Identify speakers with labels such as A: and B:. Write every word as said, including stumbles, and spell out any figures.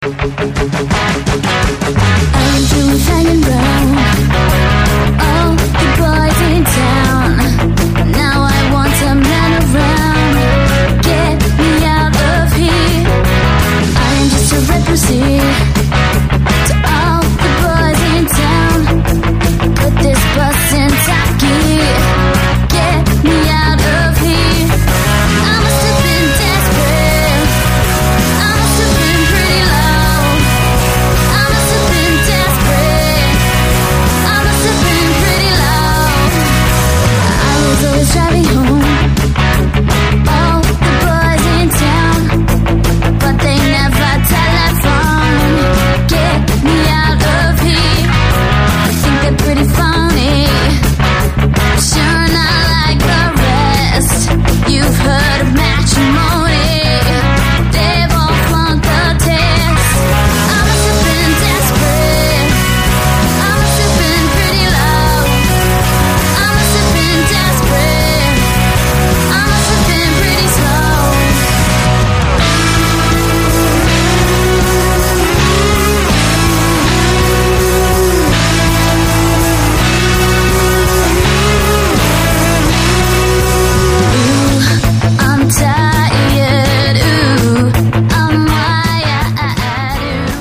A: I'm through with hanging round all the boys in town. Now I want a man around. Get me out of here. I am just a representative.